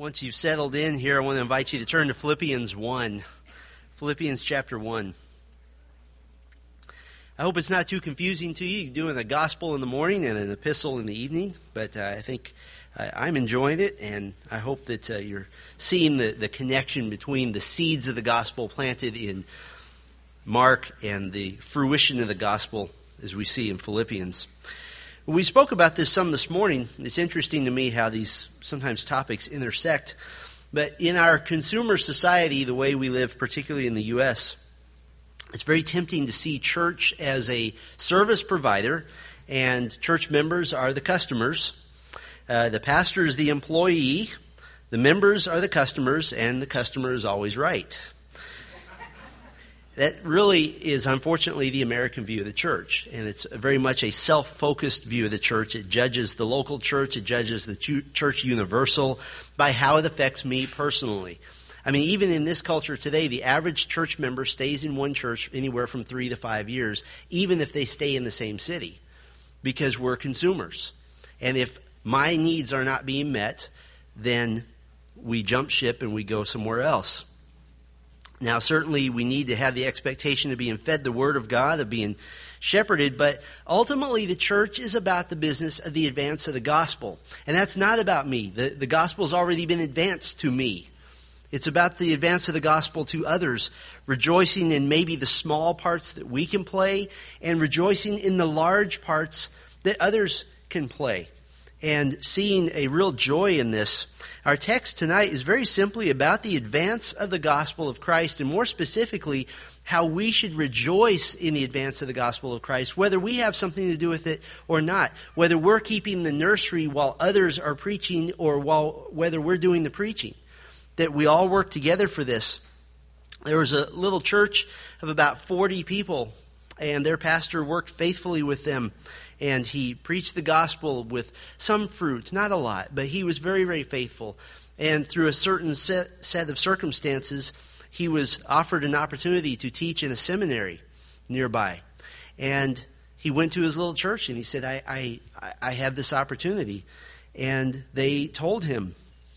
Once you've settled in here, I want to invite you to turn to Philippians 1. Philippians chapter 1. I hope it's not too confusing to you. You're doing a gospel in the morning and an epistle in the evening, but I think I'm enjoying it, and I hope that you're seeing the connection between the seeds of the gospel planted in Mark and the fruition of the gospel as we see in Philippians. We spoke about this some this morning. It's interesting to me how these sometimes topics intersect. But in our consumer society, the way we live, particularly in the U.S., it's very tempting to see church as a service provider, and church members are the customers. The pastor is the employee, the members are the customers, and the customer is always right. That really is, unfortunately, the American view of the church, and it's very much a self-focused view of the church. It judges the local church, it judges the church universal by how it affects me personally. I mean, even in this culture today, the average church member stays in one church anywhere from 3 to 5 years, even if they stay in the same city, because we're consumers. And if my needs are not being met, then we jump ship and we go somewhere else. Now, certainly we need to have the expectation of being fed the Word of God, of being shepherded, but ultimately the church is about the business of the advance of the gospel. And that's not about me. The gospel's already been advanced to me. It's about the advance of the gospel to others, rejoicing in maybe the small parts that we can play and rejoicing in the large parts that others can play, and seeing a real joy in this. Our text tonight is very simply about the advance of the gospel of Christ, and more specifically, how we should rejoice in the advance of the gospel of Christ, whether we have something to do with it or not, whether we're keeping the nursery while others are preaching or whether we're doing the preaching, that we all work together for this. There was a little church of about 40 people, and their pastor worked faithfully with them. And he preached the gospel with some fruit, not a lot, but he was very, very faithful. And through a certain set of circumstances, he was offered an opportunity to teach in a seminary nearby. And he went to his little church and he said, I have this opportunity. And they told him,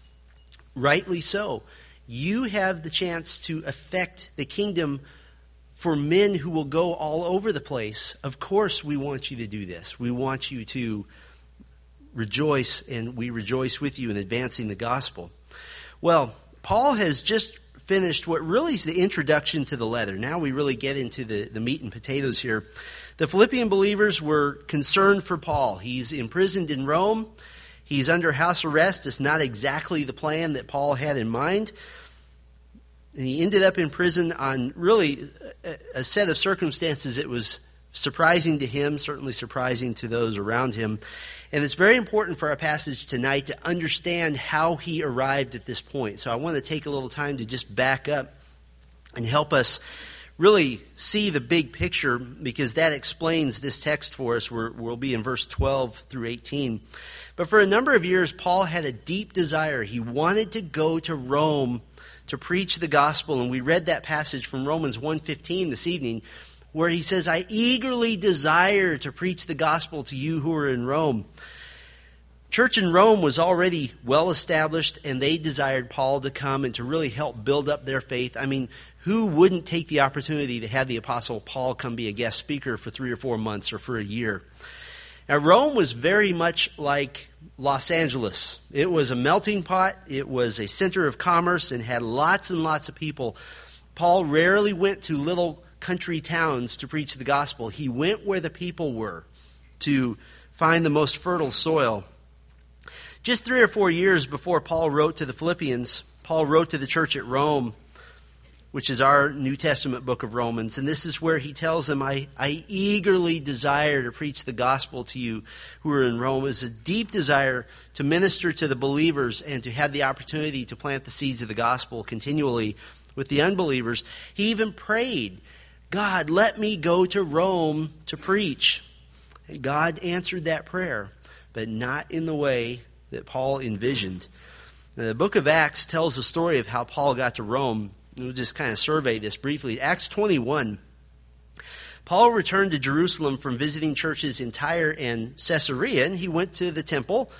rightly so, you have the chance to affect the kingdom for men who will go all over the place. Of course we want you to do this. We want you to rejoice, and we rejoice with you in advancing the gospel. Well, Paul has just finished what really is the introduction to the letter. Now we really get into the meat and potatoes here. The Philippian believers were concerned for Paul. He's imprisoned in Rome. He's under house arrest. It's not exactly the plan that Paul had in mind. And he ended up in prison on really a set of circumstances that was surprising to him, certainly surprising to those around him. And it's very important for our passage tonight to understand how he arrived at this point. So I want to take a little time to just back up and help us really see the big picture, because that explains this text for us. We'll be in verse 12 through 18. But for a number of years, Paul had a deep desire. He wanted to go to Rome to preach the gospel, and we read that passage from Romans 1:15 this evening, where he says, I eagerly desire to preach the gospel to you who are in Rome. Church in Rome was already well established, and they desired Paul to come and to really help build up their faith. I mean, who wouldn't take the opportunity to have the Apostle Paul come be a guest speaker for 3 or 4 months or for a year? Now, Rome was very much like Los Angeles. It was a melting pot. It was a center of commerce and had lots and lots of people. Paul rarely went to little country towns to preach the gospel. He went where the people were to find the most fertile soil. Just 3 or 4 years before Paul wrote to the Philippians, Paul wrote to the church at Rome, which is our New Testament book of Romans. And this is where he tells them, I eagerly desire to preach the gospel to you who are in Rome. It's a deep desire to minister to the believers and to have the opportunity to plant the seeds of the gospel continually with the unbelievers. He even prayed, God, let me go to Rome to preach. And God answered that prayer, but not in the way that Paul envisioned. Now, the book of Acts tells the story of how Paul got to Rome. We'll just kind of survey this briefly. Acts 21. Paul returned to Jerusalem from visiting churches in Tyre and Caesarea, and he went to the temple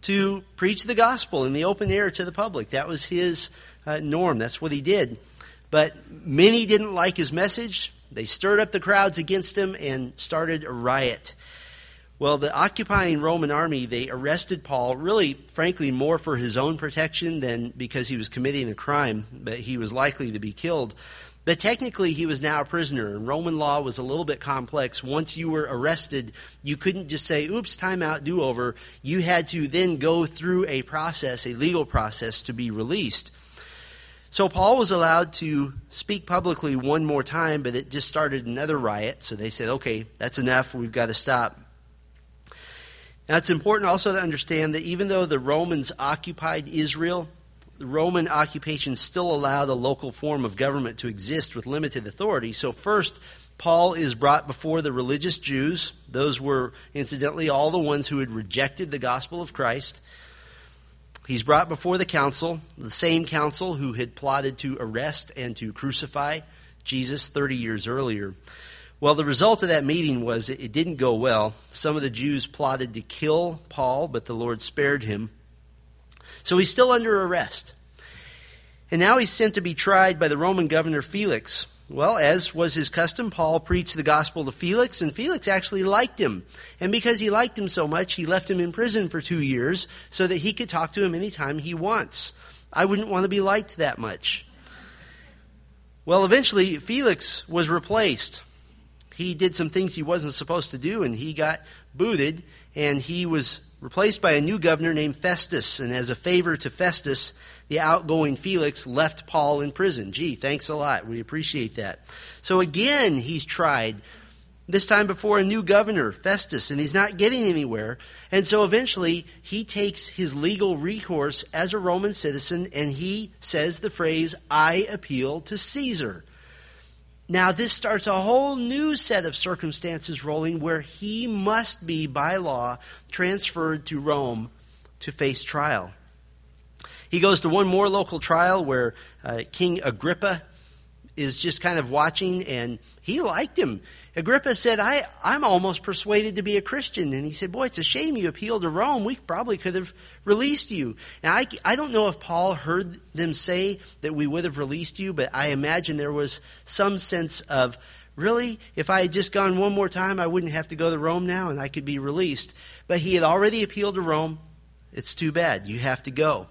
to preach the gospel in the open air to the public. That was his norm. That's what he did. But many didn't like his message. They stirred up the crowds against him and started a riot. Well, the occupying Roman army, they arrested Paul, really, frankly, more for his own protection than because he was committing a crime, but he was likely to be killed. But technically, he was now a prisoner, and Roman law was a little bit complex. Once you were arrested, you couldn't just say, oops, time out, do over. You had to then go through a process, a legal process, to be released. So Paul was allowed to speak publicly one more time, but it just started another riot. So they said, okay, that's enough. We've got to stop. Now, it's important also to understand that even though the Romans occupied Israel, the Roman occupation still allowed a local form of government to exist with limited authority. So first, Paul is brought before the religious Jews. Those were, incidentally, all the ones who had rejected the gospel of Christ. He's brought before the council, the same council who had plotted to arrest and to crucify Jesus 30 years earlier. Well, the result of that meeting was it didn't go well. Some of the Jews plotted to kill Paul, but the Lord spared him. So he's still under arrest. And now he's sent to be tried by the Roman governor Felix. Well, as was his custom, Paul preached the gospel to Felix, and Felix actually liked him. And because he liked him so much, he left him in prison for 2 years so that he could talk to him anytime he wants. I wouldn't want to be liked that much. Well, eventually, Felix was replaced. He did some things he wasn't supposed to do, and he got booted, and he was replaced by a new governor named Festus. And as a favor to Festus, the outgoing Felix left Paul in prison. Gee, thanks a lot. We appreciate that. So again, he's tried, this time before a new governor, Festus, and he's not getting anywhere. And so eventually, he takes his legal recourse as a Roman citizen, and he says the phrase, I appeal to Caesar. Now, this starts a whole new set of circumstances rolling where he must be, by law, transferred to Rome to face trial. He goes to one more local trial where King Agrippa is just kind of watching, and he liked him. Agrippa said, I'm almost persuaded to be a Christian. And he said, boy, it's a shame you appealed to Rome. We probably could have released you. Now, I don't know if Paul heard them say that we would have released you, but I imagine there was some sense of, really, if I had just gone one more time, I wouldn't have to go to Rome now and I could be released. But he had already appealed to Rome. It's too bad. You have to go.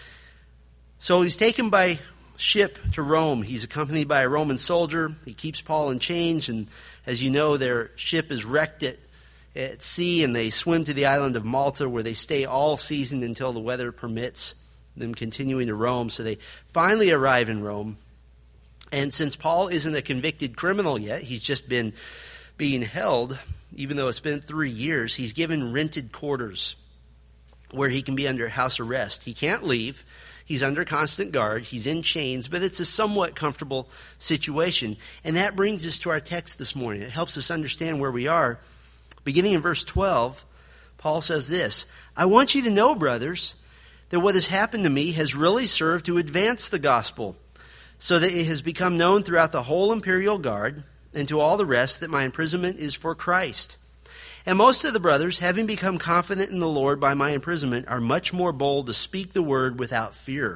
So he's taken by ship to Rome. He's accompanied by a Roman soldier. He keeps Paul in chains, and as you know, their ship is wrecked at sea, and they swim to the island of Malta, where they stay all season until the weather permits them continuing to Rome. So they finally arrive in Rome. And since Paul isn't a convicted criminal yet, he's just been being held, even though it's been 3 years, he's given rented quarters where he can be under house arrest. He can't leave. He's under constant guard. He's in chains, but it's a somewhat comfortable situation. And that brings us to our text this morning. It helps us understand where we are. Beginning in verse 12, Paul says this, I want you to know, brothers, that what has happened to me has really served to advance the gospel, so that it has become known throughout the whole imperial guard and to all the rest that my imprisonment is for Christ. And most of the brothers, having become confident in the Lord by my imprisonment, are much more bold to speak the word without fear.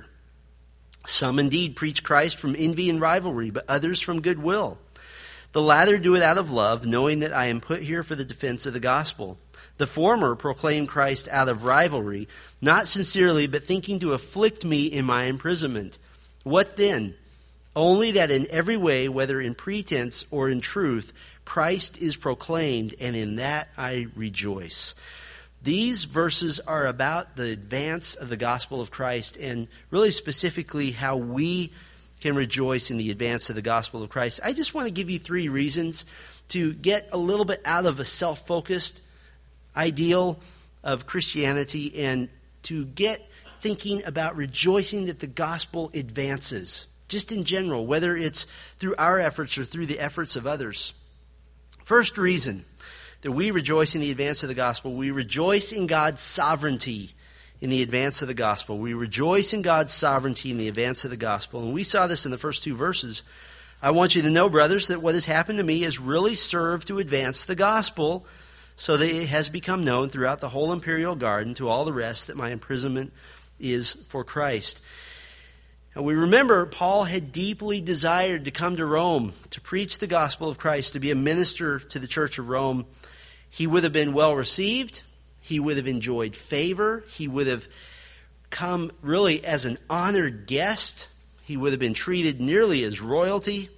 Some indeed preach Christ from envy and rivalry, but others from goodwill. The latter do it out of love, knowing that I am put here for the defense of the gospel. The former proclaim Christ out of rivalry, not sincerely, but thinking to afflict me in my imprisonment. What then? Only that in every way, whether in pretense or in truth, Christ is proclaimed, and in that I rejoice. These verses are about the advance of the gospel of Christ, and really specifically how we can rejoice in the advance of the gospel of Christ. I just want to give you 3 reasons to get a little bit out of a self-focused ideal of Christianity and to get thinking about rejoicing that the gospel advances, just in general, whether it's through our efforts or through the efforts of others. First reason that we rejoice in the advance of the gospel, we rejoice in God's sovereignty in the advance of the gospel. We rejoice in God's sovereignty in the advance of the gospel. And we saw this in the first 2 verses. I want you to know, brothers, that what has happened to me has really served to advance the gospel, so that it has become known throughout the whole imperial guard and to all the rest that my imprisonment is for Christ. And we remember Paul had deeply desired to come to Rome to preach the gospel of Christ, to be a minister to the church of Rome. He would have been well received. He would have enjoyed favor. He would have come really as an honored guest. He would have been treated nearly as royalty.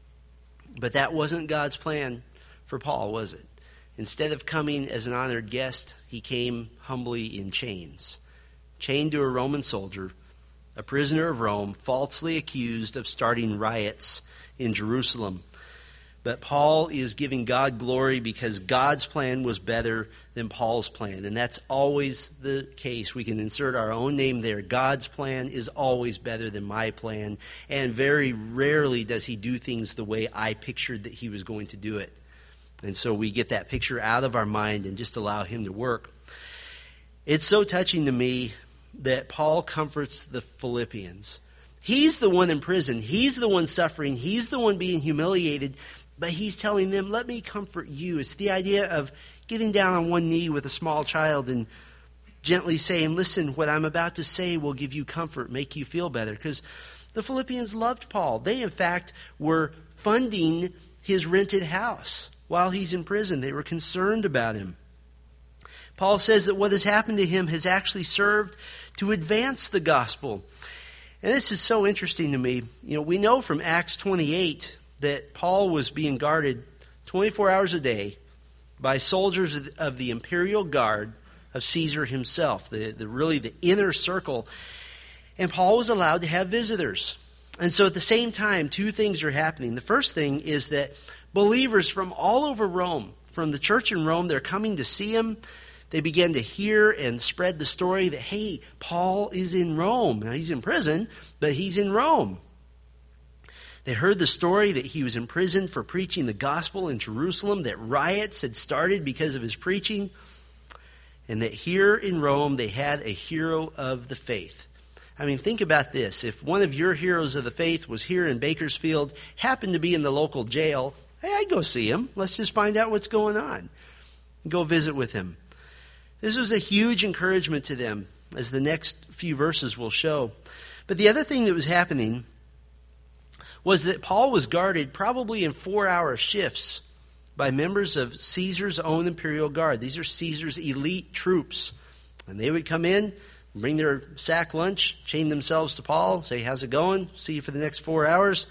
But that wasn't God's plan for Paul, was it? Instead of coming as an honored guest, he came humbly in chains, chained to a Roman soldier, a prisoner of Rome, falsely accused of starting riots in Jerusalem. But Paul is giving God glory because God's plan was better than Paul's plan. And that's always the case. We can insert our own name there. God's plan is always better than my plan. And very rarely does he do things the way I pictured that he was going to do it. And so we get that picture out of our mind and just allow him to work. It's so touching to me that Paul comforts the Philippians. He's the one in prison. He's the one suffering. He's the one being humiliated. But he's telling them, let me comfort you. It's the idea of getting down on one knee with a small child and gently saying, listen, what I'm about to say will give you comfort, make you feel better. Because the Philippians loved Paul. They, in fact, were funding his rented house while he's in prison. They were concerned about him. Paul says that what has happened to him has actually served to advance the gospel. And this is so interesting to me. You know, we know from Acts 28 that Paul was being guarded 24 hours a day by soldiers of the imperial guard of Caesar himself, the inner circle. And Paul was allowed to have visitors. And so at the same time, two things are happening. The first thing is that believers from all over Rome, from the church in Rome, they're coming to see him. They began to hear and spread the story that, hey, Paul is in Rome. Now, he's in prison, but he's in Rome. They heard the story that he was in prison for preaching the gospel in Jerusalem, that riots had started because of his preaching, and that here in Rome they had a hero of the faith. I mean, think about this. If one of your heroes of the faith was here in Bakersfield, happened to be in the local jail, hey, I'd go see him. Let's just find out what's going on. Go visit with him. This was a huge encouragement to them, as the next few verses will show. But the other thing that was happening was that Paul was guarded probably in 4-hour shifts by members of Caesar's own imperial guard. These are Caesar's elite troops. And they would come in, bring their sack lunch, chain themselves to Paul, say, how's it going? See you for the next 4 hours.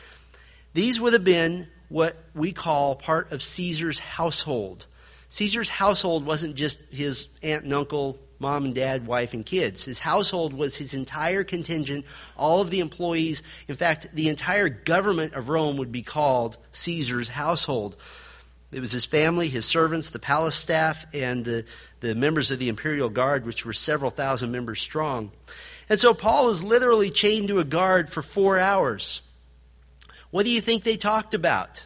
These would have been what we call part of Caesar's household. Caesar's household wasn't just his aunt and uncle, mom and dad, wife and kids. His household was his entire contingent, all of the employees. In fact, the entire government of Rome would be called Caesar's household. It was his family, his servants, the palace staff, and the members of the imperial guard, which were several thousand members strong. And so Paul is literally chained to a guard for 4 hours. What do you think they talked about?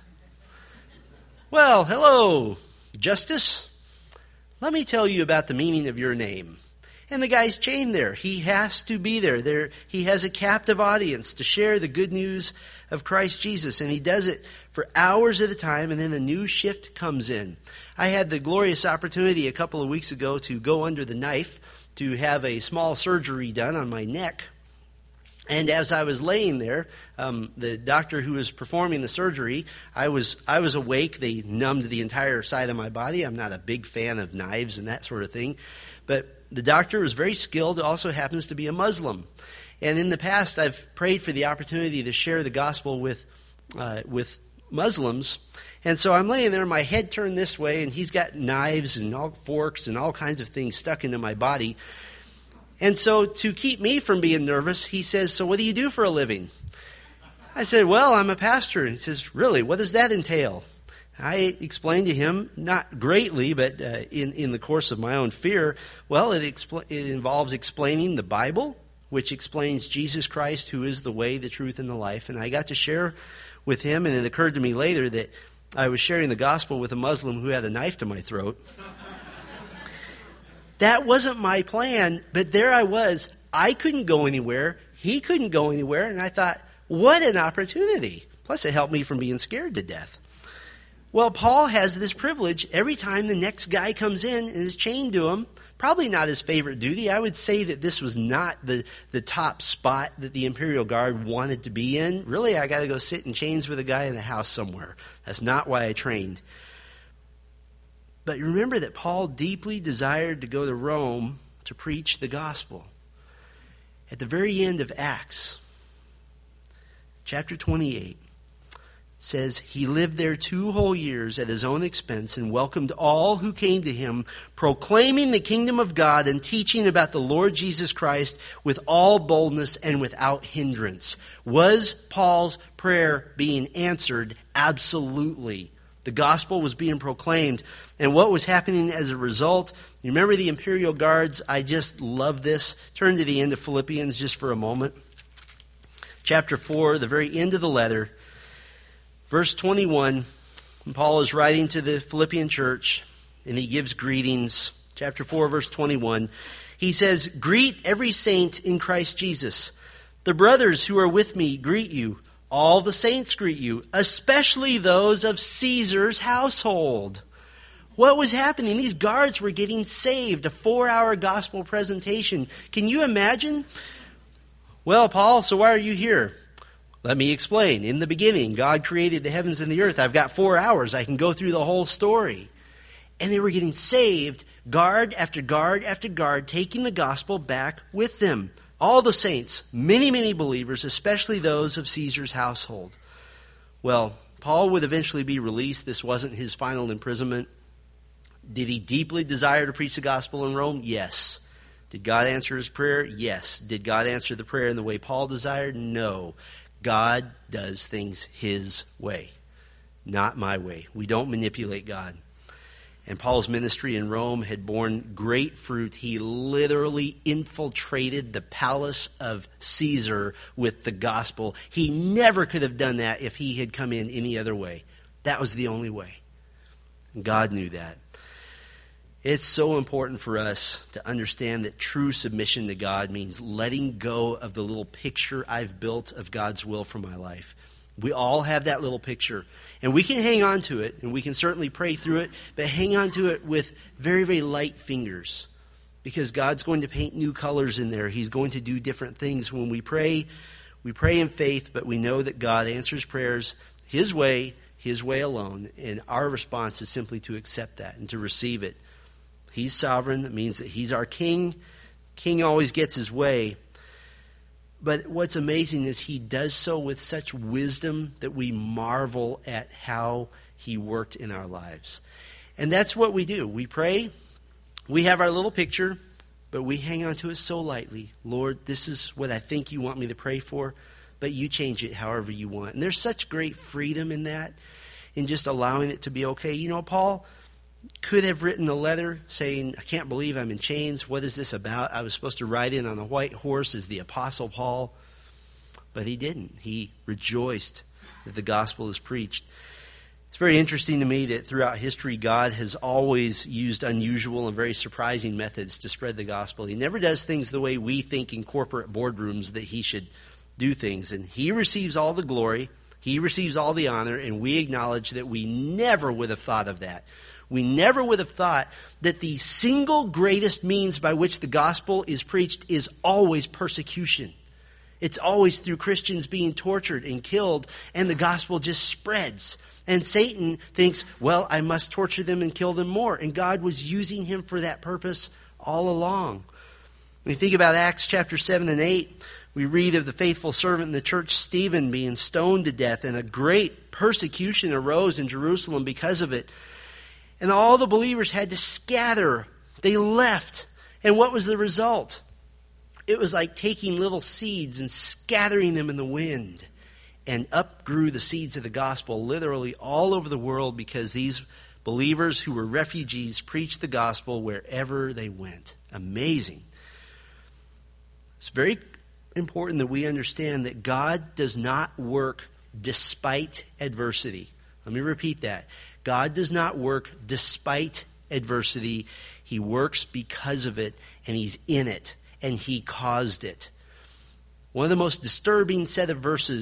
Well, hello, Justice. Let me tell you about the meaning of your name. And the guy's chained there. He has to be there. He has a captive audience to share the good news of Christ Jesus. And he does it for hours at a time, and then a new shift comes in. I had the glorious opportunity a couple of weeks ago to go under the knife to have a small surgery done on my neck. And as I was laying there, the doctor who was performing the surgery, I was awake. They numbed the entire side of my body. I'm not a big fan of knives and that sort of thing. But the doctor was very skilled, also happens to be a Muslim. And in the past, I've prayed for the opportunity to share the gospel with Muslims. And so I'm laying there, my head turned this way, and he's got knives and all forks and all kinds of things stuck into my body. And so to keep me from being nervous, he says, so what do you do for a living? I said, well, I'm a pastor. And he says, really, what does that entail? I explained to him, not greatly, but in the course of my own fear, well, it involves explaining the Bible, which explains Jesus Christ, who is the way, the truth, and the life. And I got to share with him, and it occurred to me later that I was sharing the gospel with a Muslim who had a knife to my throat. That wasn't my plan, but there I was. I couldn't go anywhere. He couldn't go anywhere. And I thought, what an opportunity. Plus, it helped me from being scared to death. Well, Paul has this privilege every time the next guy comes in and is chained to him. Probably not his favorite duty. I would say that this was not the top spot that the Imperial Guard wanted to be in. Really, I got to go sit in chains with a guy in the house somewhere. That's not why I trained. But remember that Paul deeply desired to go to Rome to preach the gospel. At the very end of Acts, chapter 28, says he lived there 2 whole years at his own expense and welcomed all who came to him, proclaiming the kingdom of God and teaching about the Lord Jesus Christ with all boldness and without hindrance. Was Paul's prayer being answered? Absolutely. The gospel was being proclaimed. And what was happening as a result? You remember the Imperial Guards? I just love this. Turn to the end of Philippians just for a moment. Chapter 4, the very end of the letter. Verse 21, Paul is writing to the Philippian church, and he gives greetings. Chapter 4, verse 21, he says, "Greet every saint in Christ Jesus. The brothers who are with me greet you. All the saints greet you, especially those of Caesar's household." What was happening? These guards were getting saved, a 4-hour gospel presentation. Can you imagine? Well, Paul, so why are you here? Let me explain. In the beginning, God created the heavens and the earth. I've got 4 hours. I can go through the whole story. And they were getting saved, guard after guard after guard, taking the gospel back with them. All the saints, many, many believers, especially those of Caesar's household. Well, Paul would eventually be released. This wasn't his final imprisonment. Did he deeply desire to preach the gospel in Rome? Yes. Did God answer his prayer? Yes. Did God answer the prayer in the way Paul desired? No. God does things his way, not my way. We don't manipulate God. And Paul's ministry in Rome had borne great fruit. He literally infiltrated the palace of Caesar with the gospel. He never could have done that if he had come in any other way. That was the only way. And God knew that. It's so important for us to understand that true submission to God means letting go of the little picture I've built of God's will for my life. We all have that little picture, and we can hang on to it, and we can certainly pray through it, but hang on to it with very, very light fingers, because God's going to paint new colors in there. He's going to do different things. When we pray in faith, but we know that God answers prayers his way alone, and our response is simply to accept that and to receive it. He's sovereign. That means that he's our king. King always gets his way. But what's amazing is he does so with such wisdom that we marvel at how he worked in our lives. And that's what we do. We pray. We have our little picture, but we hang on to it so lightly. Lord, this is what I think you want me to pray for, but you change it however you want. And there's such great freedom in that, in just allowing it to be okay. You know, Paul could have written a letter saying, "I can't believe I'm in chains. What is this about? I was supposed to ride in on a white horse as the Apostle Paul." But he didn't. He rejoiced that the gospel is preached. It's very interesting to me that throughout history, God has always used unusual and very surprising methods to spread the gospel. He never does things the way we think in corporate boardrooms that he should do things. And he receives all the glory. He receives all the honor. And we acknowledge that we never would have thought of that. We never would have thought that the single greatest means by which the gospel is preached is always persecution. It's always through Christians being tortured and killed, and the gospel just spreads. And Satan thinks, well, I must torture them and kill them more. And God was using him for that purpose all along. When you think about Acts chapter 7 and 8, we read of the faithful servant in the church, Stephen, being stoned to death, and a great persecution arose in Jerusalem because of it. And all the believers had to scatter. They left. And what was the result? It was like taking little seeds and scattering them in the wind. And up grew the seeds of the gospel literally all over the world, because these believers who were refugees preached the gospel wherever they went. Amazing. It's very important that we understand that God does not work despite adversity. Let me repeat that. God does not work despite adversity. He works because of it, and he's in it, and he caused it. One of the most disturbing set of verses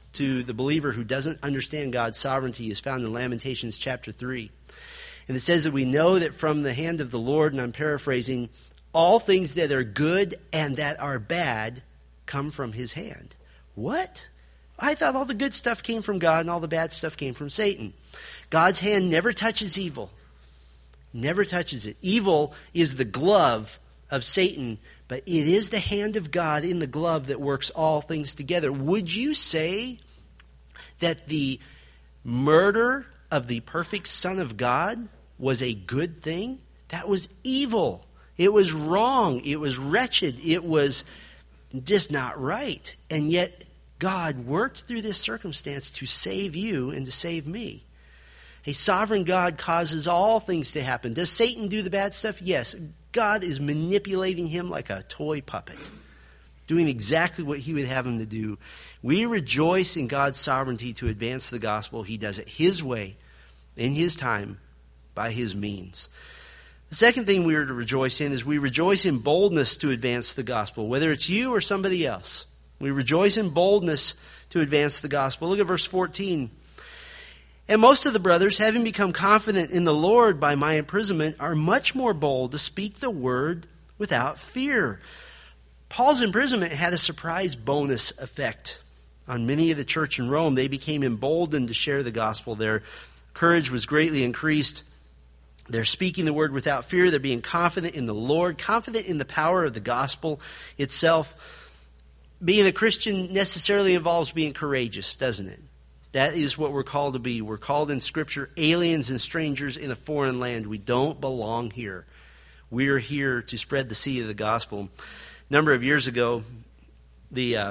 to the believer who doesn't understand God's sovereignty is found in Lamentations chapter 3. And it says that we know that from the hand of the Lord, and I'm paraphrasing, all things that are good and that are bad come from his hand. What? I thought all the good stuff came from God and all the bad stuff came from Satan. God's hand never touches evil. Never touches it. Evil is the glove of Satan, but it is the hand of God in the glove that works all things together. Would you say that the murder of the perfect Son of God was a good thing? That was evil. It was wrong. It was wretched. It was just not right. And yet God worked through this circumstance to save you and to save me. A sovereign God causes all things to happen. Does Satan do the bad stuff? Yes. God is manipulating him like a toy puppet, doing exactly what he would have him to do. We rejoice in God's sovereignty to advance the gospel. He does it his way, in his time, by his means. The second thing we are to rejoice in is we rejoice in boldness to advance the gospel, whether it's you or somebody else. We rejoice in boldness to advance the gospel. Look at verse 14. And most of the brothers, having become confident in the Lord by my imprisonment, are much more bold to speak the word without fear. Paul's imprisonment had a surprise bonus effect on many of the church in Rome. They became emboldened to share the gospel. Their courage was greatly increased. They're speaking the word without fear. They're being confident in the Lord, confident in the power of the gospel itself. Being a Christian necessarily involves being courageous, doesn't it? That is what we're called to be. We're called in Scripture aliens and strangers in a foreign land. We don't belong here. We're here to spread the seed of the gospel. A number of years ago, the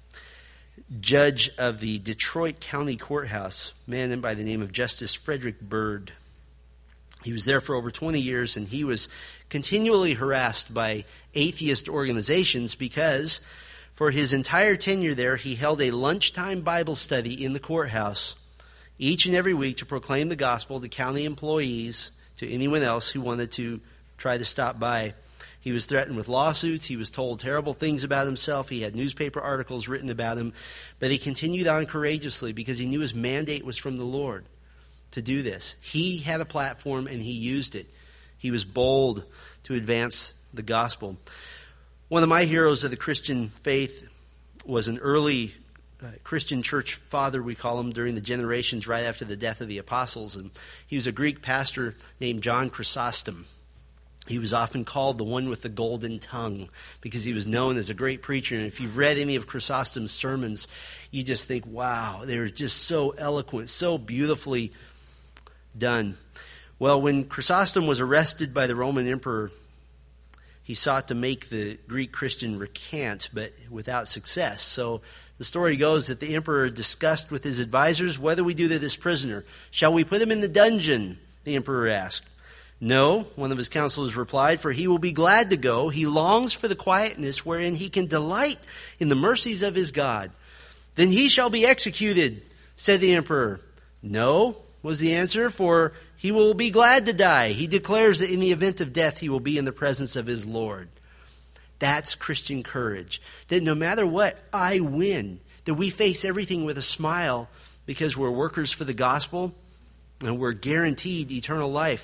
judge of the Detroit County Courthouse, a man by the name of Justice Frederick Byrd, he was there for over 20 years, and he was continually harassed by atheist organizations because for his entire tenure there, he held a lunchtime Bible study in the courthouse each and every week to proclaim the gospel to county employees, to anyone else who wanted to try to stop by. He was threatened with lawsuits. He was told terrible things about himself. He had newspaper articles written about him. But he continued on courageously because he knew his mandate was from the Lord to do this. He had a platform and he used it. He was bold to advance the gospel. One of my heroes of the Christian faith was an early Christian church father, we call him, during the generations right after the death of the apostles. And he was a Greek pastor named John Chrysostom. He was often called the one with the golden tongue because he was known as a great preacher. And if you've read any of Chrysostom's sermons, you just think, wow, they're just so eloquent, so beautifully done. Well, when Chrysostom was arrested by the Roman emperor, he sought to make the Greek Christian recant, but without success. So the story goes that the emperor discussed with his advisors, what do we do to this prisoner? Shall we put him in the dungeon? The emperor asked. No, one of his counselors replied, for he will be glad to go. He longs for the quietness wherein he can delight in the mercies of his God. Then he shall be executed, said the emperor. No, was the answer, for he will be glad to die. He declares that in the event of death, he will be in the presence of his Lord. That's Christian courage. That no matter what, I win. That we face everything with a smile because we're workers for the gospel and we're guaranteed eternal life.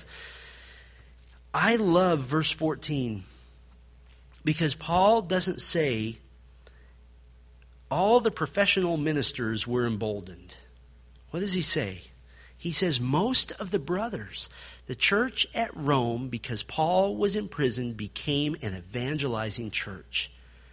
I love verse 14 because Paul doesn't say all the professional ministers were emboldened. What does he say? He says most of the brothers, the church at Rome, because Paul was in prison, became an evangelizing church.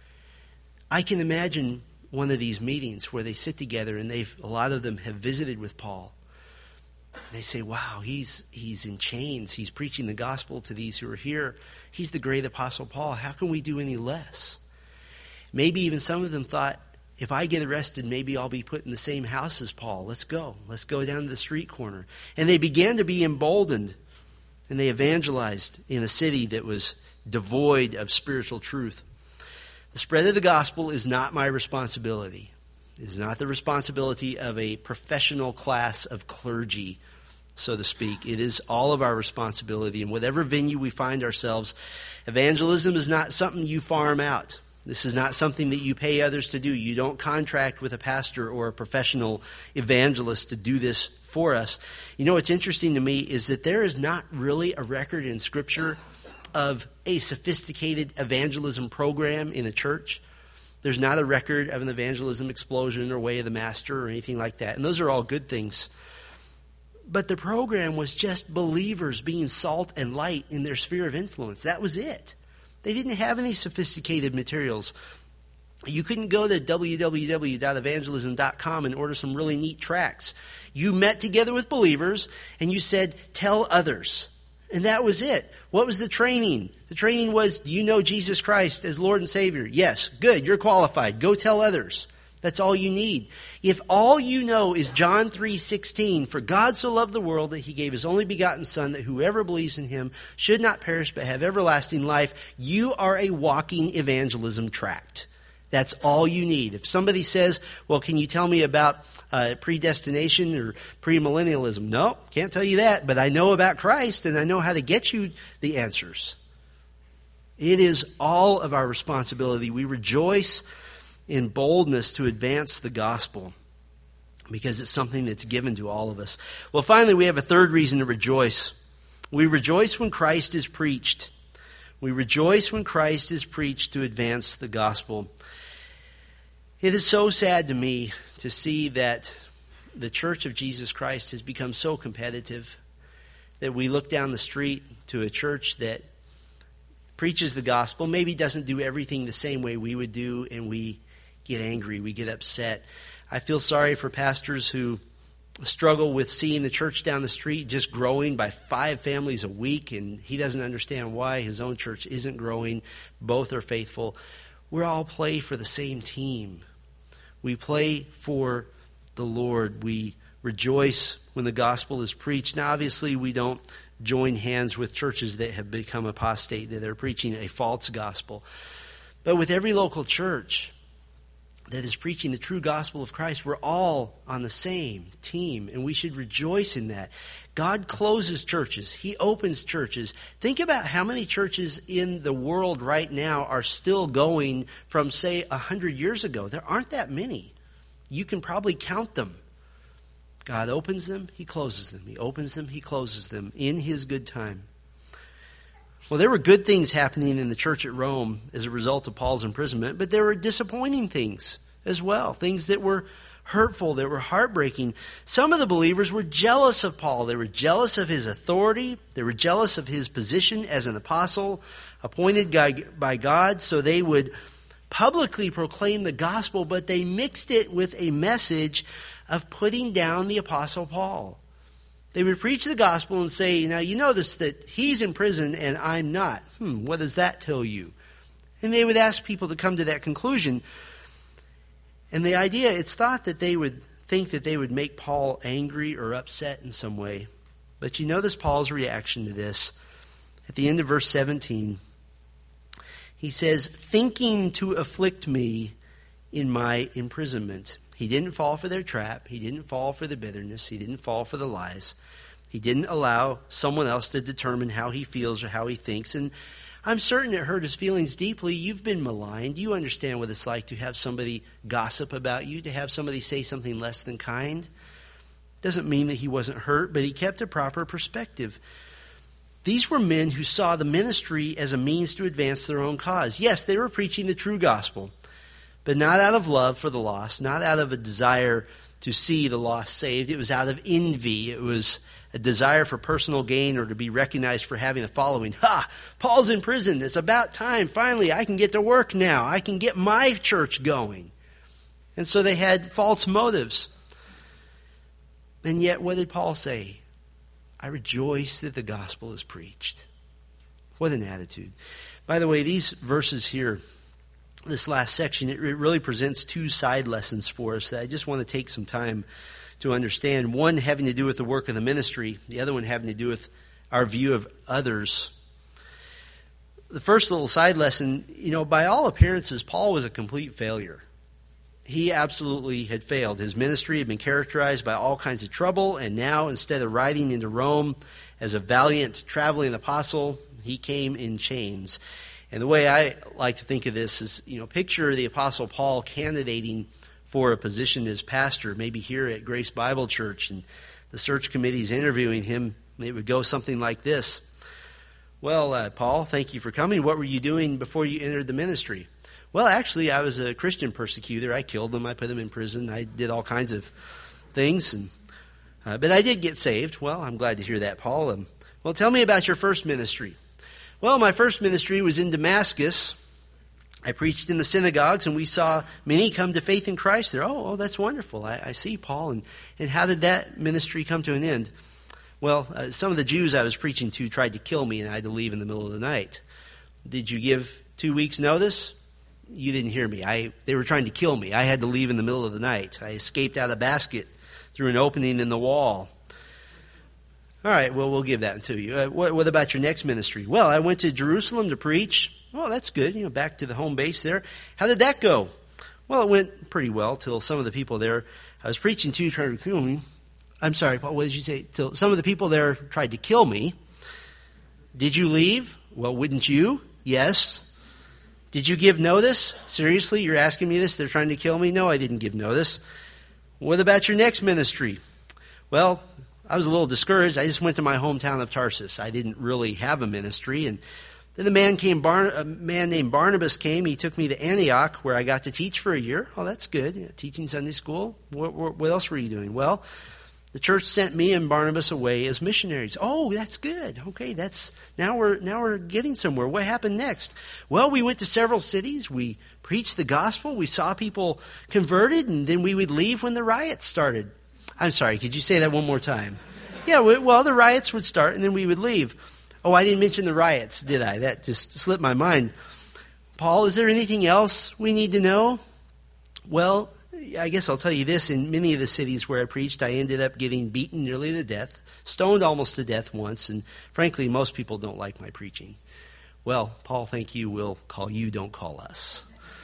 I can imagine one of these meetings where they sit together and a lot of them have visited with Paul. And they say, wow, he's in chains. He's preaching the gospel to these who are here. He's the great apostle Paul. How can we do any less? Maybe even some of them thought, if I get arrested, maybe I'll be put in the same house as Paul. Let's go. Let's go down to the street corner. And they began to be emboldened. And they evangelized in a city that was devoid of spiritual truth. The spread of the gospel is not my responsibility. It is not the responsibility of a professional class of clergy, so to speak. It is all of our responsibility. In whatever venue we find ourselves, evangelism is not something you farm out. This is not something that you pay others to do. You don't contract with a pastor or a professional evangelist to do this for us. You know what's interesting to me is that there is not really a record in Scripture of a sophisticated evangelism program in a church. There's not a record of an evangelism explosion or way of the master or anything like that. And those are all good things. But the program was just believers being salt and light in their sphere of influence. That was it. They didn't have any sophisticated materials. You couldn't go to www.evangelism.com and order some really neat tracts. You met together with believers and you said, tell others. And that was it. What was the training? The training was, do you know Jesus Christ as Lord and Savior? Yes. Good. You're qualified. Go tell others. That's all you need. If all you know is John 3:16, for God so loved the world that he gave his only begotten Son, that whoever believes in him should not perish but have everlasting life, you are a walking evangelism tract. That's all you need. If somebody says, well, can you tell me about predestination or premillennialism? No, can't tell you that, but I know about Christ and I know how to get you the answers. It is all of our responsibility. We rejoice in boldness to advance the gospel because it's something that's given to all of us. Well, finally, we have a third reason to rejoice. We rejoice when Christ is preached. We rejoice when Christ is preached to advance the gospel. It is so sad to me to see that the Church of Jesus Christ has become so competitive that we look down the street to a church that preaches the gospel, maybe doesn't do everything the same way we would do, and we get angry, we get upset. I feel sorry for pastors who struggle with seeing the church down the street just growing by 5 families a week, and he doesn't understand why his own church isn't growing. Both are faithful. We all play for the same team. We play for the Lord. We rejoice when the gospel is preached. Now, obviously, we don't join hands with churches that have become apostate, that are preaching a false gospel. But with every local church that is preaching the true gospel of Christ, we're all on the same team, and we should rejoice in that. God closes churches. He opens churches. Think about how many churches in the world right now are still going from, say, 100 years ago. There aren't that many. You can probably count them. God opens them, he closes them. He opens them, he closes them in his good time. Well, there were good things happening in the church at Rome as a result of Paul's imprisonment, but there were disappointing things as well, things that were hurtful, that were heartbreaking. Some of the believers were jealous of Paul. They were jealous of his authority. They were jealous of his position as an apostle appointed by God, so they would publicly proclaim the gospel, but they mixed it with a message of putting down the apostle Paul. They would preach the gospel and say, now you notice that he's in prison and I'm not. What does that tell you? And they would ask people to come to that conclusion. And the idea, it's thought that they would think that they would make Paul angry or upset in some way. But you notice Paul's reaction to this. At the end of verse 17, he says, thinking to afflict me in my imprisonment. He didn't fall for their trap. He didn't fall for the bitterness. He didn't fall for the lies. He didn't allow someone else to determine how he feels or how he thinks. And I'm certain it hurt his feelings deeply. You've been maligned. You understand what it's like to have somebody gossip about you, to have somebody say something less than kind. Doesn't mean that he wasn't hurt, but he kept a proper perspective. These were men who saw the ministry as a means to advance their own cause. Yes, they were preaching the true gospel, but not out of love for the lost, not out of a desire to see the lost saved. It was out of envy. It was a desire for personal gain or to be recognized for having a following. Ha! Paul's in prison. It's about time. Finally, I can get to work now. I can get my church going. And so they had false motives. And yet, what did Paul say? I rejoice that the gospel is preached. What an attitude. By the way, these verses here, this last section, it really presents 2 side lessons for us that I just want to take some time to understand. One having to do with the work of the ministry, the other one having to do with our view of others. The first little side lesson, by all appearances, Paul was a complete failure. He absolutely had failed. His ministry had been characterized by all kinds of trouble, and now instead of riding into Rome as a valiant traveling apostle, he came in chains. And the way I like to think of this is, picture the Apostle Paul candidating for a position as pastor, maybe here at Grace Bible Church, and the search committee's interviewing him. It would go something like this. Well, Paul, thank you for coming. What were you doing before you entered the ministry? Well, actually, I was a Christian persecutor. I killed them. I put them in prison. I did all kinds of things. But I did get saved. Well, I'm glad to hear that, Paul. Well, tell me about your first ministry. Well, my first ministry was in Damascus. I preached in the synagogues, and we saw many come to faith in Christ there. Oh, that's wonderful. I see, Paul. And how did that ministry come to an end? Well, some of the Jews I was preaching to tried to kill me, and I had to leave in the middle of the night. Did you give 2 weeks' notice? You didn't hear me. They were trying to kill me. I had to leave in the middle of the night. I escaped out of a basket through an opening in the wall. All right, well, we'll give that to you. What about your next ministry? Well, I went to Jerusalem to preach. Well, that's good. Back to the home base there. How did that go? Well, it went pretty well till some of the people there I was preaching to tried to kill me. I'm sorry, Paul, what did you say? Till some of the people there tried to kill me. Did you leave? Well, wouldn't you? Yes. Did you give notice? Seriously, you're asking me this? They're trying to kill me? No, I didn't give notice. What about your next ministry? Well, I was a little discouraged. I just went to my hometown of Tarsus. I didn't really have a ministry. And then a man named Barnabas came. He took me to Antioch, where I got to teach for a year. Oh, that's good. Teaching Sunday school. What else were you doing? Well, the church sent me and Barnabas away as missionaries. Oh, that's good. Okay, now we're getting somewhere. What happened next? Well, we went to several cities. We preached the gospel. We saw people converted, and then we would leave when the riots started. I'm sorry, could you say that one more time? Yeah, well, the riots would start, and then we would leave. Oh, I didn't mention the riots, did I? That just slipped my mind. Paul, is there anything else we need to know? Well, I guess I'll tell you this. In many of the cities where I preached, I ended up getting beaten nearly to death, stoned almost to death once, and frankly, most people don't like my preaching. Well, Paul, thank you. We'll call you, don't call us.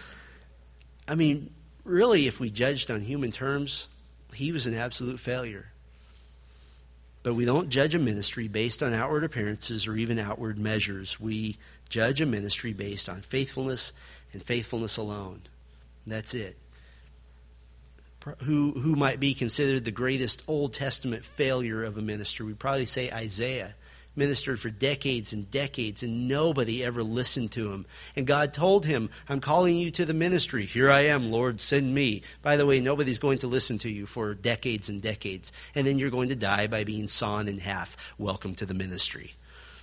I mean, really, if we judged on human terms, he was an absolute failure. But we don't judge a ministry based on outward appearances or even outward measures. We judge a ministry based on faithfulness and faithfulness alone. That's it. Who might be considered the greatest Old Testament failure of a minister? We'd probably say Isaiah. Ministered for decades and decades, and nobody ever listened to him. And God told him, I'm calling you to the ministry. Here I am, Lord, send me. By the way, nobody's going to listen to you for decades and decades. And then you're going to die by being sawn in half. Welcome to the ministry.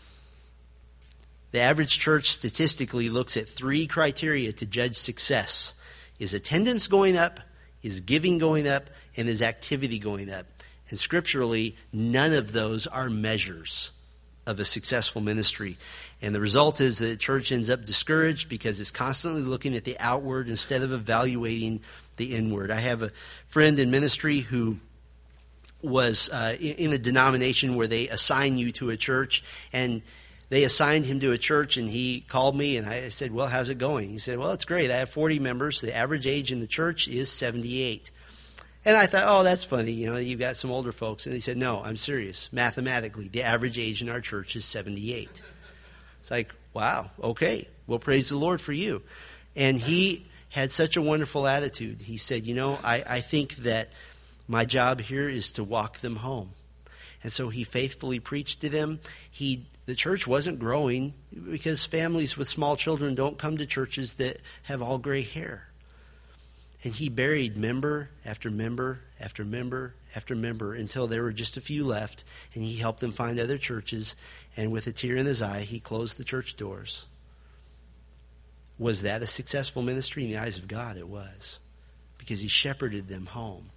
The average church statistically looks at 3 criteria to judge success. Is attendance going up? Is giving going up? And is activity going up? And scripturally, none of those are measures of a successful ministry. And the result is that the church ends up discouraged because it's constantly looking at the outward instead of evaluating the inward. I have a friend in ministry who was in a denomination where they assign you to a church, and they assigned him to a church, and he called me, and I said, well, how's it going? He said, well, it's great. I have 40 members. The average age in the church is 78. And I thought, oh, that's funny. You've got some older folks. And he said, no, I'm serious. Mathematically, the average age in our church is 78. It's like, wow, okay. Well, praise the Lord for you. And he had such a wonderful attitude. He said, I think that my job here is to walk them home. And so he faithfully preached to them. The church wasn't growing because families with small children don't come to churches that have all gray hair. And he buried member after member after member after member until there were just a few left, and he helped them find other churches, and with a tear in his eye, he closed the church doors. Was that a successful ministry? In the eyes of God, it was, because he shepherded them home.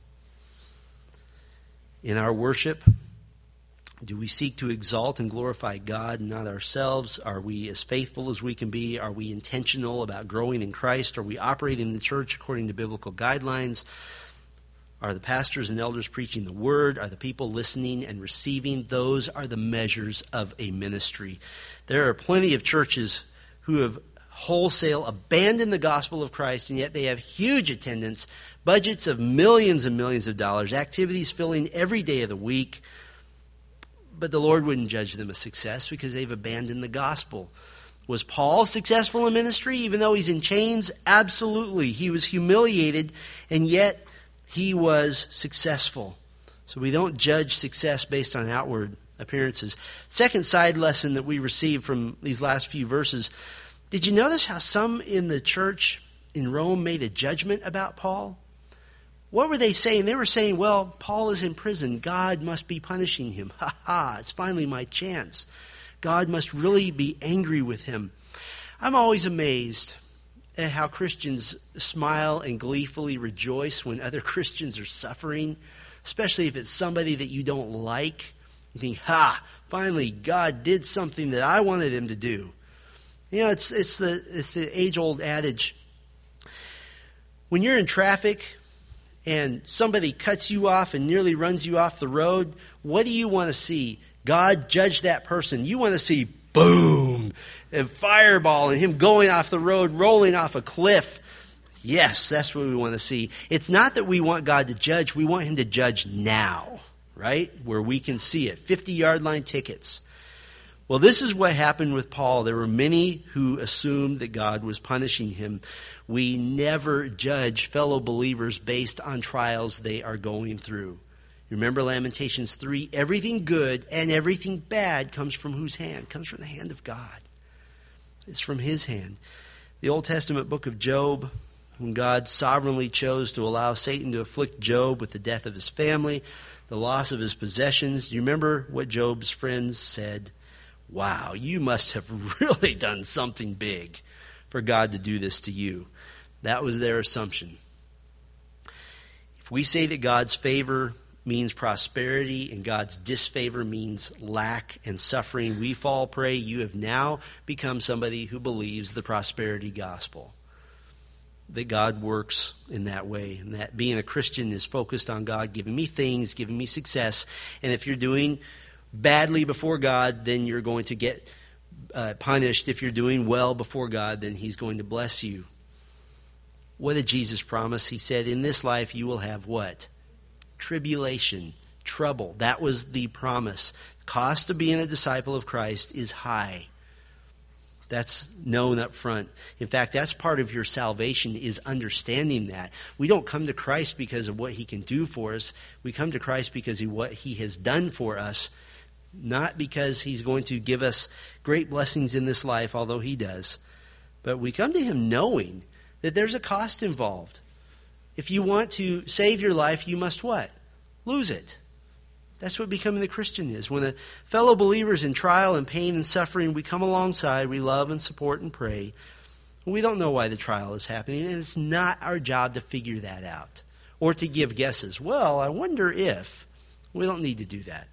In our worship, do we seek to exalt and glorify God and not ourselves? Are we as faithful as we can be? Are we intentional about growing in Christ? Are we operating in the church according to biblical guidelines? Are the pastors and elders preaching the word? Are the people listening and receiving? Those are the measures of a ministry. There are plenty of churches who have wholesale abandoned the gospel of Christ, and yet they have huge attendance, budgets of millions and millions of dollars, activities filling every day of the week. But the Lord wouldn't judge them a success because they've abandoned the gospel. Was Paul successful in ministry even though he's in chains? Absolutely. He was humiliated, and yet he was successful. So we don't judge success based on outward appearances. Second side lesson that we receive from these last few verses. Did you notice how some in the church in Rome made a judgment about Paul? What were they saying? They were saying, well, Paul is in prison. God must be punishing him. Ha ha, it's finally my chance. God must really be angry with him. I'm always amazed at how Christians smile and gleefully rejoice when other Christians are suffering, especially if it's somebody that you don't like. You think, ha, finally God did something that I wanted him to do. You know, it's the age-old adage. When you're in traffic and somebody cuts you off and nearly runs you off the road, what do you want to see? God judge that person. You want to see boom, a fireball, and him going off the road, rolling off a cliff. Yes, that's what we want to see. It's not that we want God to judge. We want him to judge now, right? Where we can see it. 50-yard line tickets. Well, this is what happened with Paul. There were many who assumed that God was punishing him. We never judge fellow believers based on trials they are going through. Remember Lamentations 3, everything good and everything bad comes from whose hand? Comes from the hand of God. It's from his hand. The Old Testament book of Job, when God sovereignly chose to allow Satan to afflict Job with the death of his family, the loss of his possessions. Do you remember what Job's friends said? Wow, you must have really done something big for God to do this to you. That was their assumption. If we say that God's favor means prosperity and God's disfavor means lack and suffering, we fall prey. You have now become somebody who believes the prosperity gospel, that God works in that way, and that being a Christian is focused on God giving me things, giving me success. And if you're doing badly before God, then you're going to get punished. If you're doing well before God, then he's going to bless you. What did Jesus promise? He said, in this life you will have what? Tribulation, trouble. That was the promise. Cost of being a disciple of Christ is high. That's known up front. In fact, that's part of your salvation, is understanding that. We don't come to Christ because of what he can do for us. We come to Christ because of what he has done for us, not because he's going to give us great blessings in this life, although he does. But we come to him knowing that there's a cost involved. If you want to save your life, you must what? Lose it. That's what becoming a Christian is. When a fellow believer's in trial and pain and suffering, we come alongside, we love and support and pray. We don't know why the trial is happening, and it's not our job to figure that out or to give guesses. Well, I wonder if. We don't need to do that.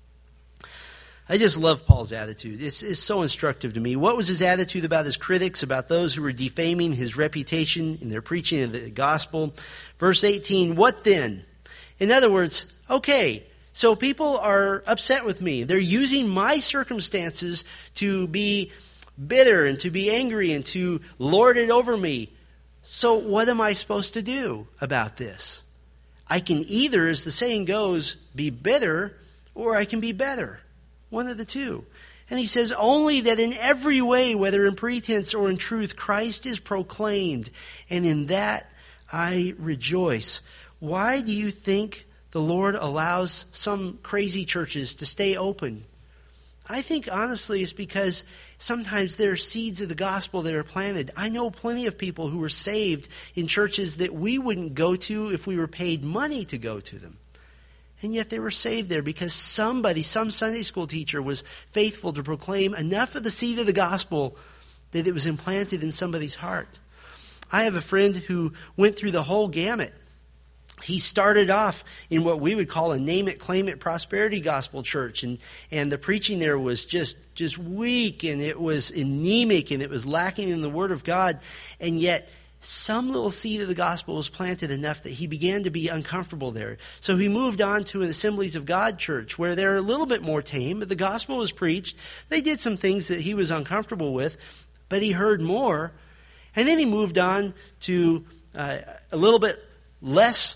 I just love Paul's attitude. It's so instructive to me. What was his attitude about his critics, about those who were defaming his reputation in their preaching of the gospel? Verse 18, what then? In other words, okay, so people are upset with me. They're using my circumstances to be bitter and to be angry and to lord it over me. So what am I supposed to do about this? I can either, as the saying goes, be bitter, or I can be better. One of the two. And he says, only that in every way, whether in pretense or in truth, Christ is proclaimed, and in that I rejoice. Why do you think the Lord allows some crazy churches to stay open? I think honestly it's because sometimes there are seeds of the gospel that are planted. I know plenty of people who were saved in churches that we wouldn't go to if we were paid money to go to them. And yet they were saved there because some Sunday school teacher was faithful to proclaim enough of the seed of the gospel that it was implanted in somebody's heart. I have a friend who went through the whole gamut. He started off in what we would call a name it, claim it prosperity gospel church. And the preaching there was just weak, and it was anemic, and it was lacking in the Word of God. And yet some little seed of the gospel was planted enough that he began to be uncomfortable there. So he moved on to an Assemblies of God church where they're a little bit more tame, but the gospel was preached. They did some things that he was uncomfortable with, but he heard more. And then he moved on to a little bit less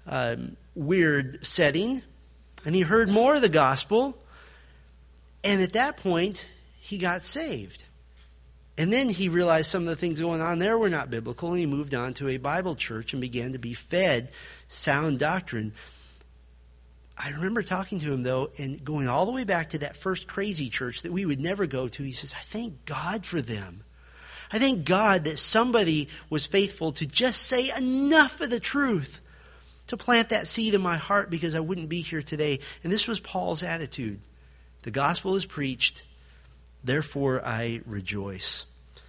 weird setting, and he heard more of the gospel. And at that point, he got saved. And then he realized some of the things going on there were not biblical, and he moved on to a Bible church and began to be fed sound doctrine. I remember talking to him, though, and going all the way back to that first crazy church that we would never go to. He says, I thank God for them. I thank God that somebody was faithful to just say enough of the truth to plant that seed in my heart, because I wouldn't be here today. And this was Paul's attitude. The gospel is preached, therefore I rejoice.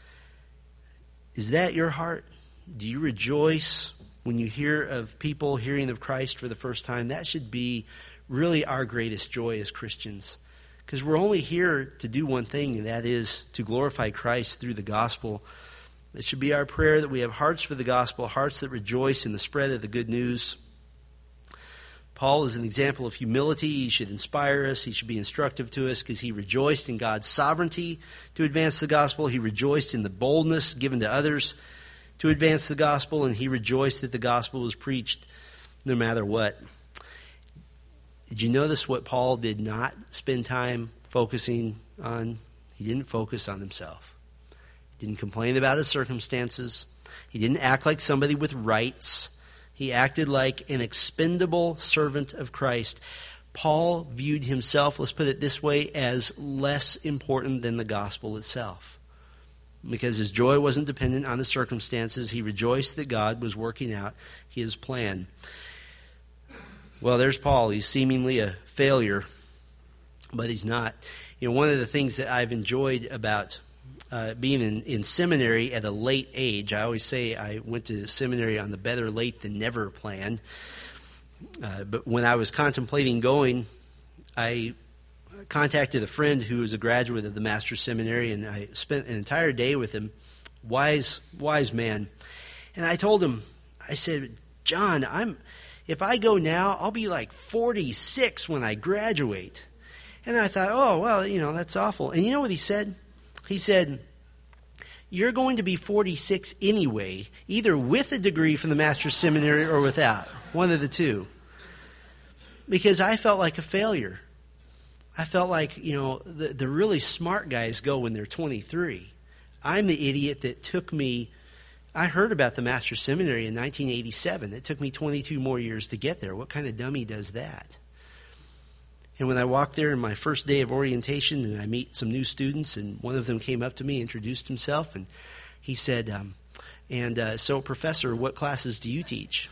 Is that your heart? Do you rejoice when you hear of people hearing of Christ for the first time? That should be really our greatest joy as Christians. Because we're only here to do one thing, and that is to glorify Christ through the gospel. It should be our prayer that we have hearts for the gospel, hearts that rejoice in the spread of the good news. Paul is an example of humility. He should inspire us. He should be instructive to us because he rejoiced in God's sovereignty to advance the gospel. He rejoiced in the boldness given to others to advance the gospel, and he rejoiced that the gospel was preached no matter what. Did you notice what Paul did not spend time focusing on? He didn't focus on himself. He didn't complain about his circumstances. He didn't act like somebody with rights. He acted like an expendable servant of Christ. Paul viewed himself, let's put it this way, as less important than the gospel itself. Because his joy wasn't dependent on the circumstances. He rejoiced that God was working out his plan. Well, there's Paul. He's seemingly a failure, but he's not. You know, one of the things that I've enjoyed about being in seminary at a late age, I always say I went to seminary on the better late than never plan. But when I was contemplating going, I contacted a friend who was a graduate of the Master's Seminary, and I spent an entire day with him. Wise man. And I told him, I said, John, if I go now, I'll be like 46 when I graduate. And I thought, oh, well, that's awful. And you know what he said? He said, you're going to be 46 anyway, either with a degree from the Master's Seminary or without. One of the two. Because I felt like a failure. I felt like, the really smart guys go when they're 23. I'm the idiot that took me... I heard about the Master's Seminary in 1987. It took me 22 more years to get there. What kind of dummy does that? And when I walked there in my first day of orientation, and I meet some new students, and one of them came up to me, introduced himself, and he said, so, Professor, what classes do you teach?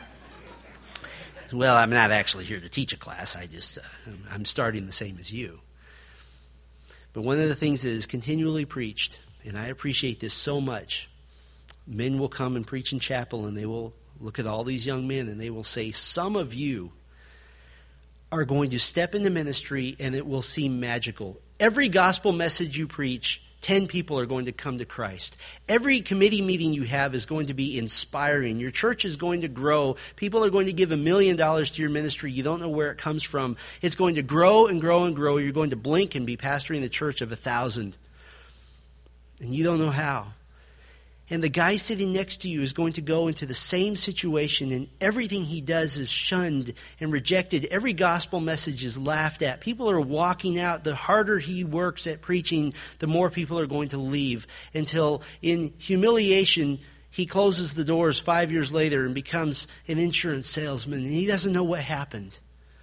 I said, well, I'm not actually here to teach a class. I'm starting the same as you. But one of the things that is continually preached, and I appreciate this so much, men will come and preach in chapel, and they will look at all these young men, and they will say, some of you are going to step into ministry, and it will seem magical. Every gospel message you preach, 10 people are going to come to Christ. Every committee meeting you have is going to be inspiring. Your church is going to grow. People are going to give $1 million to your ministry. You don't know where it comes from. It's going to grow and grow and grow. You're going to blink and be pastoring the church of 1,000. And you don't know how. And the guy sitting next to you is going to go into the same situation, and everything he does is shunned and rejected. Every gospel message is laughed at. People are walking out. The harder he works at preaching, the more people are going to leave, until in humiliation he closes the doors 5 years later and becomes an insurance salesman, and he doesn't know what happened.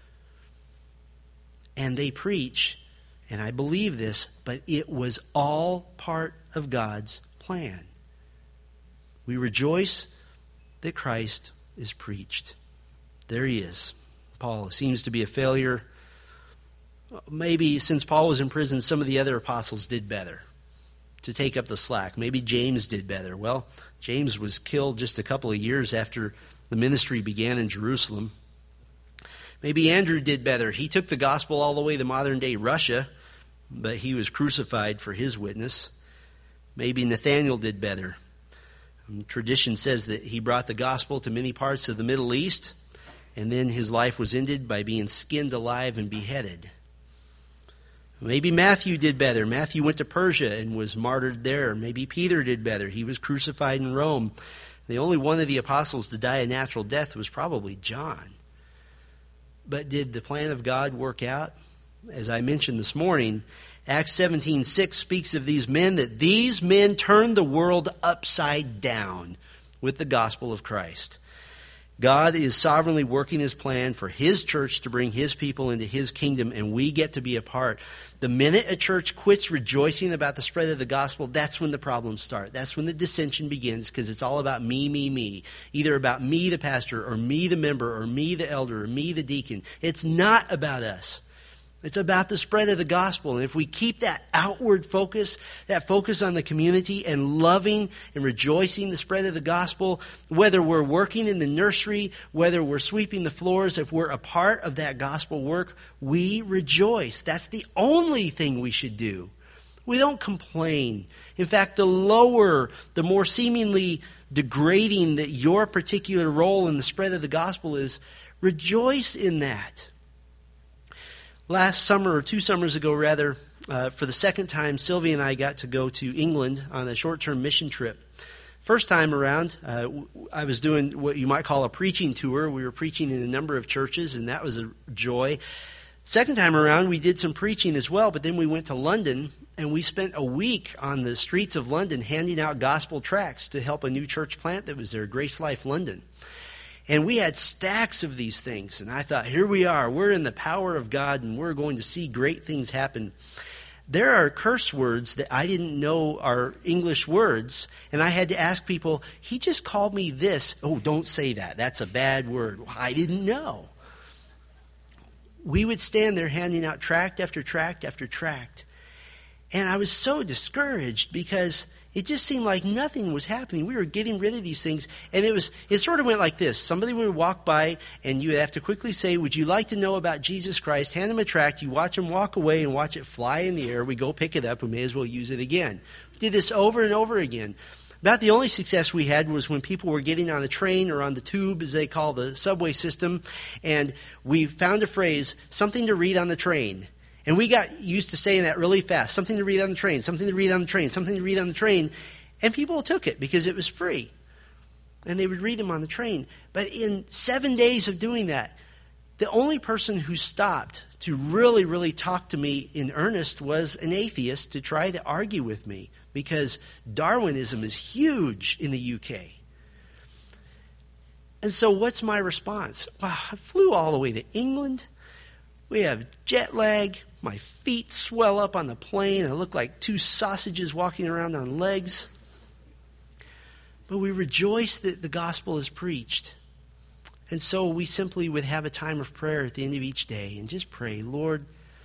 And they preach, and I believe this, but it was all part of God's plan. We rejoice that Christ is preached. There he is. Paul seems to be a failure. Maybe since Paul was in prison, some of the other apostles did better to take up the slack. Maybe James did better. Well, James was killed just a couple of years after the ministry began in Jerusalem. Maybe Andrew did better. He took the gospel all the way to modern-day Russia, but he was crucified for his witness. Maybe Nathaniel did better. Tradition says that he brought the gospel to many parts of the Middle East, and then his life was ended by being skinned alive and beheaded. Maybe Matthew did better. Matthew went to Persia and was martyred there. Maybe Peter did better. He was crucified in Rome. The only one of the apostles to die a natural death was probably John. But did the plan of God work out? As I mentioned this morning, Acts 17:6 speaks of these men, that these men turned the world upside down with the gospel of Christ. God is sovereignly working his plan for his church to bring his people into his kingdom, and we get to be a part. The minute a church quits rejoicing about the spread of the gospel, that's when the problems start. That's when the dissension begins, because it's all about me, me, me. Either about me, the pastor, or me, the member, or me, the elder, or me, the deacon. It's not about us. It's about the spread of the gospel. And if we keep that outward focus, that focus on the community and loving and rejoicing the spread of the gospel, whether we're working in the nursery, whether we're sweeping the floors, if we're a part of that gospel work, we rejoice. That's the only thing we should do. We don't complain. In fact, the lower, the more seemingly degrading that your particular role in the spread of the gospel is, rejoice in that. Last summer, or 2 summers ago rather, for the second time, Sylvia and I got to go to England on a short-term mission trip. First time around, I was doing what you might call a preaching tour. We were preaching in a number of churches, and that was a joy. Second time around, we did some preaching as well, but then we went to London, and we spent a week on the streets of London handing out gospel tracts to help a new church plant that was there, Grace Life London. And we had stacks of these things. And I thought, here we are. We're in the power of God, and we're going to see great things happen. There are curse words that I didn't know are English words. And I had to ask people, he just called me this. Oh, don't say that. That's a bad word. Well, I didn't know. We would stand there handing out tract after tract after tract. And I was so discouraged because it just seemed like nothing was happening. We were getting rid of these things. And it sort of went like this. Somebody would walk by, and you would have to quickly say, would you like to know about Jesus Christ? Hand them a tract. You watch them walk away and watch it fly in the air. We go pick it up. We may as well use it again. We did this over and over again. About the only success we had was when people were getting on the train or on the tube, as they call the subway system, and we found a phrase, something to read on the train. And we got used to saying that really fast. Something to read on the train, something to read on the train, something to read on the train. And people took it because it was free. And they would read them on the train. But in 7 days of doing that, the only person who stopped to really, really talk to me in earnest was an atheist to try to argue with me, because Darwinism is huge in the UK. And so what's my response? Wow, I flew all the way to England. We have jet lag. My feet swell up on the plane. I look like 2 sausages walking around on legs. But we rejoice that the gospel is preached. And so we simply would have a time of prayer at the end of each day and just pray, Lord,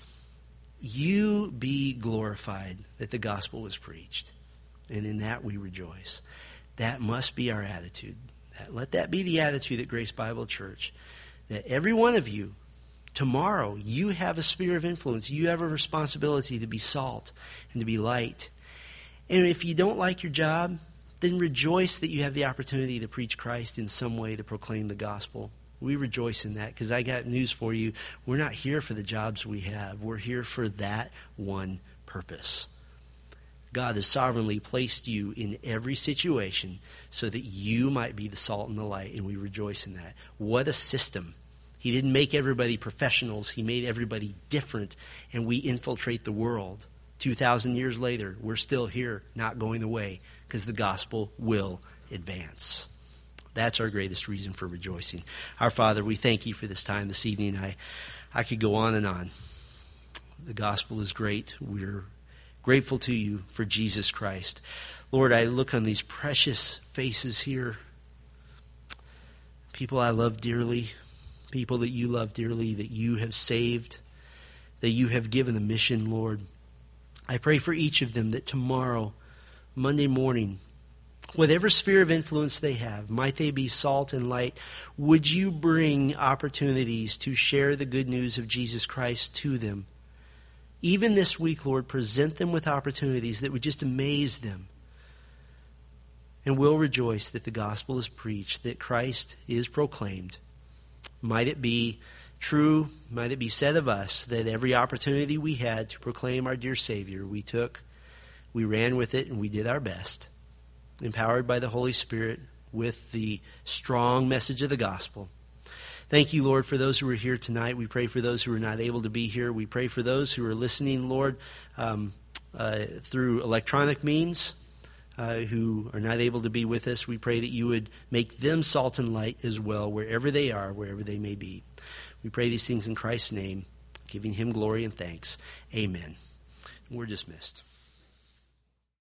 you be glorified that the gospel was preached. And in that we rejoice. That must be our attitude. Let that be the attitude at Grace Bible Church. That every one of you, tomorrow, you have a sphere of influence. You have a responsibility to be salt and to be light. And if you don't like your job, then rejoice that you have the opportunity to preach Christ in some way, to proclaim the gospel. We rejoice in that, because I got news for you. We're not here for the jobs we have. We're here for that one purpose. God has sovereignly placed you in every situation so that you might be the salt and the light, and we rejoice in that. What a system. He didn't make everybody professionals. He made everybody different, and we infiltrate the world. 2,000 years later, we're still here, not going away, because the gospel will advance. That's our greatest reason for rejoicing. Our Father, we thank you for this time this evening. I could go on and on. The gospel is great. We're grateful to you for Jesus Christ. Lord, I look on these precious faces here. People I love dearly. People that you love dearly, that you have saved, that you have given a mission, Lord. I pray for each of them that tomorrow, Monday morning, whatever sphere of influence they have, might they be salt and light, would you bring opportunities to share the good news of Jesus Christ to them? Even this week, Lord, present them with opportunities that would just amaze them. And we'll rejoice that the gospel is preached, that Christ is proclaimed. Might it be true, might it be said of us that every opportunity we had to proclaim our dear Savior, we took, we ran with it, and we did our best, empowered by the Holy Spirit with the strong message of the gospel. Thank you, Lord, for those who are here tonight. We pray for those who are not able to be here. We pray for those who are listening, Lord, through electronic means, who are not able to be with us. We pray that you would make them salt and light as well, wherever they are, wherever they may be. We pray these things in Christ's name, giving him glory and thanks. Amen. We're dismissed.